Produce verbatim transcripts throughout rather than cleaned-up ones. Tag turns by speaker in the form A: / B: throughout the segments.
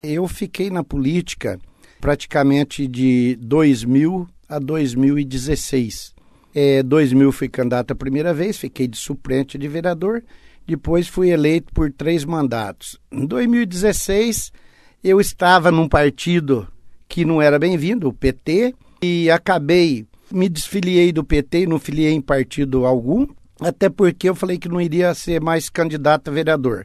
A: Eu fiquei na política praticamente de dois mil a dois mil e dezesseis. É, dois mil fui candidato a primeira vez, fiquei de suplente de vereador, depois fui eleito por três mandatos. Em dois mil e dezesseis, eu estava num partido que não era bem-vindo, o P T, e acabei, me desfiliei do P T e não filiei em partido algum, até porque eu falei que não iria ser mais candidato a vereador.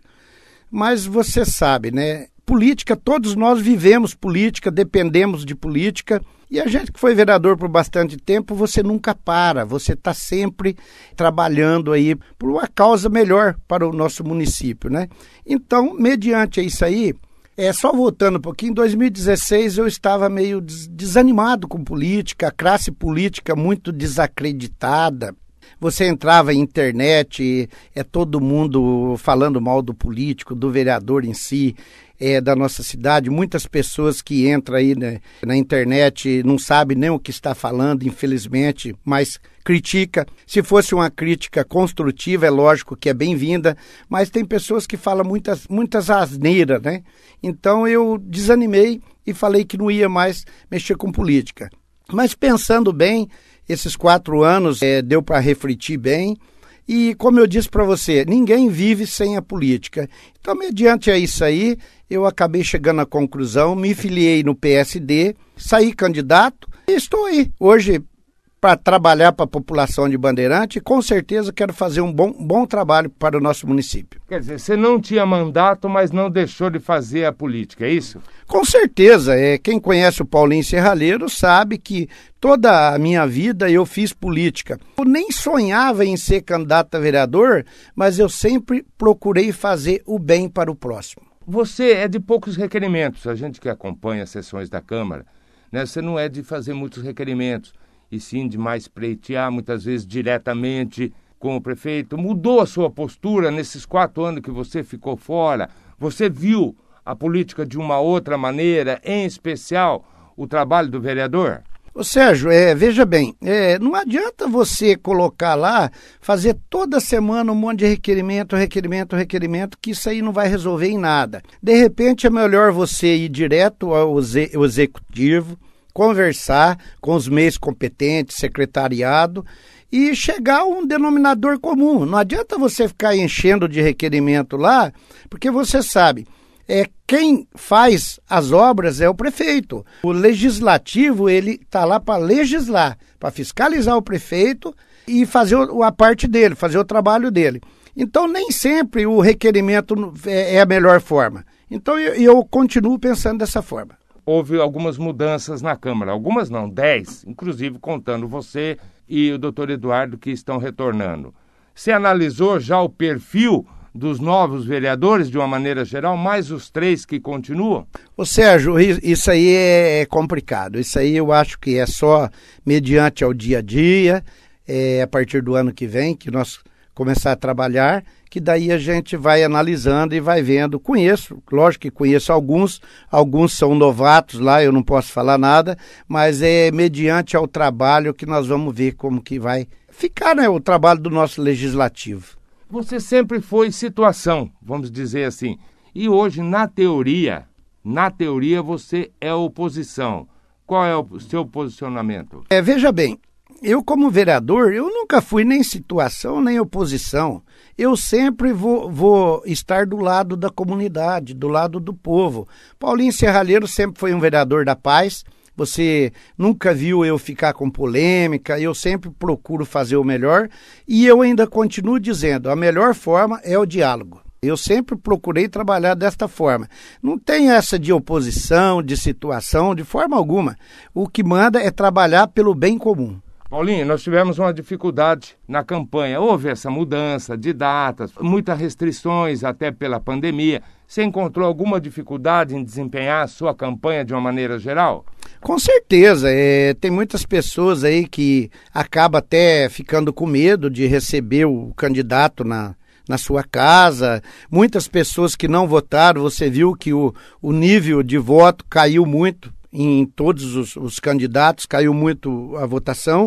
A: Mas você sabe, né? Política, todos nós vivemos política, dependemos de política, e a gente que foi vereador por bastante tempo, você nunca para, você está sempre trabalhando aí por uma causa melhor para o nosso município, né? Então, mediante isso aí, é, só voltando um pouquinho, em dois mil e dezesseis eu estava meio des- desanimado com política, a classe política muito desacreditada. Você entrava em internet, é todo mundo falando mal do político, do vereador em si, é, da nossa cidade. Muitas pessoas que entram aí, né, na internet não sabem nem o que está falando, infelizmente, mas critica. Se fosse uma crítica construtiva, é lógico que é bem-vinda, mas tem pessoas que falam muitas, muitas asneiras, né? Então eu desanimei e falei que não ia mais mexer com política. Mas pensando bem, esses quatro anos é, deu para refletir bem e, como eu disse para você, ninguém vive sem a política. Então, mediante isso aí, eu acabei chegando à conclusão, me filiei no P S D, saí candidato e estou aí hoje para trabalhar para a população de Bandeirante e com certeza quero fazer um bom, bom trabalho para o nosso município.
B: Quer dizer, você não tinha mandato, mas não deixou de fazer a política, é isso?
A: Com certeza, é, quem conhece o Paulinho Serralheiro sabe que toda a minha vida eu fiz política. Eu nem sonhava em ser candidato a vereador, mas eu sempre procurei fazer o bem para o próximo.
B: Você é de poucos requerimentos, a gente que acompanha as sessões da Câmara, né, você não é de fazer muitos requerimentos, e sim de mais pleitear, muitas vezes diretamente com o prefeito. Mudou a sua postura nesses quatro anos que você ficou fora? Você viu a política de uma outra maneira, em especial o trabalho do vereador?
A: Ô Sérgio, é, veja bem, é, não adianta você colocar lá, fazer toda semana um monte de requerimento, requerimento, requerimento, que isso aí não vai resolver em nada. De repente é melhor você ir direto ao ze- ao executivo, conversar com os meios competentes, secretariado, e chegar a um denominador comum. Não adianta você ficar enchendo de requerimento lá, porque você sabe, é, quem faz as obras é o prefeito. O legislativo, ele está lá para legislar, para fiscalizar o prefeito e fazer a parte dele, fazer o trabalho dele. Então, nem sempre o requerimento é a melhor forma. Então, eu, eu continuo pensando dessa forma.
B: Houve algumas mudanças na Câmara, algumas não, dez, inclusive contando você e o doutor Eduardo que estão retornando. Você analisou já o perfil dos novos vereadores de uma maneira geral, mais os três que continuam?
A: Ô Sérgio, isso aí é complicado, isso aí eu acho que é só mediante ao dia a dia, é a partir do ano que vem que nós começar a trabalhar, que daí a gente vai analisando e vai vendo. Conheço, lógico que conheço alguns, alguns são novatos lá, eu não posso falar nada, mas é mediante ao trabalho que nós vamos ver como que vai ficar, né, o trabalho do nosso legislativo.
B: Você sempre foi situação, vamos dizer assim, e hoje na teoria, na teoria você é oposição. Qual é o seu posicionamento?
A: É, veja bem, eu como vereador, eu nunca fui nem situação nem oposição. Eu sempre vou, vou estar do lado da comunidade, do lado do povo. Paulinho Serralheiro sempre foi um vereador da paz. Você nunca viu eu ficar com polêmica, eu sempre procuro fazer o melhor. E eu ainda continuo dizendo, a melhor forma é o diálogo. Eu sempre procurei trabalhar desta forma. Não tem essa de oposição, de situação, de forma alguma. O que manda é trabalhar pelo bem comum.
B: Paulinho, nós tivemos uma dificuldade na campanha. Houve essa mudança de datas, muitas restrições até pela pandemia. Você encontrou alguma dificuldade em desempenhar a sua campanha de uma maneira geral?
A: Com certeza. É, tem muitas pessoas aí que acabam até ficando com medo de receber o candidato na, na sua casa. Muitas pessoas que não votaram, você viu que o, o nível de voto caiu muito. Em todos os, os candidatos, caiu muito a votação.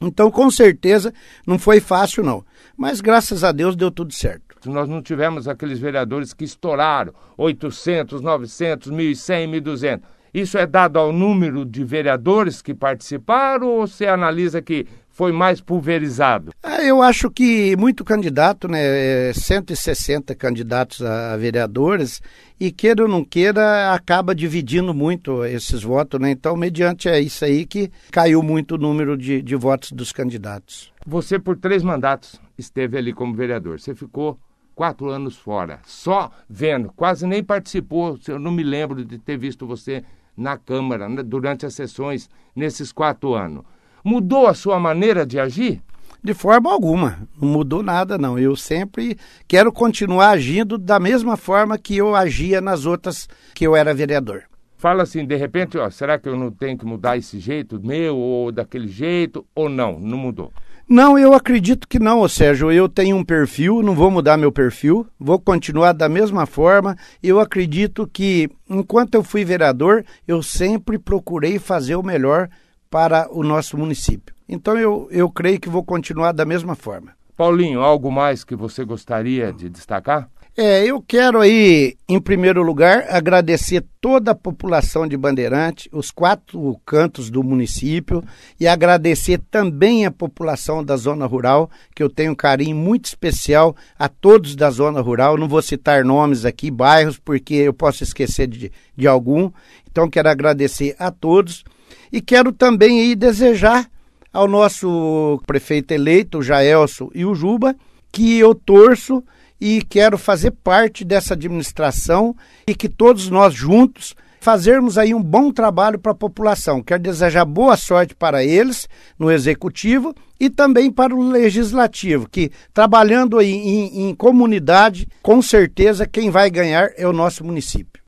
A: Então, com certeza, não foi fácil, não. Mas, graças a Deus, deu tudo certo.
B: Nós não tivemos aqueles vereadores que estouraram oitocentos, novecentos, mil e cem, mil e duzentos. Isso é dado ao número de vereadores que participaram ou você analisa que foi mais pulverizado?
A: Ah, eu acho que muito candidato, né, cento e sessenta candidatos a vereadores, e queira ou não queira, acaba dividindo muito esses votos, né? Então, mediante é isso aí que caiu muito o número de, de votos dos candidatos.
B: Você, por três mandatos, esteve ali como vereador. Você ficou quatro anos fora, só vendo, quase nem participou. Eu não me lembro de ter visto você na Câmara, né, durante as sessões, nesses quatro anos. Mudou a sua maneira de agir?
A: De forma alguma, não mudou nada não. Eu sempre quero continuar agindo da mesma forma que eu agia nas outras que eu era vereador.
B: Fala assim, de repente, ó, será que eu não tenho que mudar esse jeito meu ou daquele jeito, ou não, não mudou?
A: Não, eu acredito que não, Sérgio. Eu tenho um perfil, não vou mudar meu perfil, vou continuar da mesma forma. Eu acredito que, enquanto eu fui vereador, eu sempre procurei fazer o melhor para o nosso município. Então, eu, eu creio que vou continuar da mesma forma.
B: Paulinho, algo mais que você gostaria de destacar?
A: É, eu quero aí, em primeiro lugar, agradecer toda a população de Bandeirante, os quatro cantos do município, e agradecer também a população da zona rural, que eu tenho um carinho muito especial a todos da zona rural. Não vou citar nomes aqui, bairros, porque eu posso esquecer de, de algum. Então, quero agradecer a todos e quero também aí desejar ao nosso prefeito eleito, o Jaelson e o Juba, que eu torço e quero fazer parte dessa administração e que todos nós juntos fazermos aí um bom trabalho para a população. Quero desejar boa sorte para eles no executivo e também para o legislativo, que trabalhando aí em, em comunidade, com certeza quem vai ganhar é o nosso município.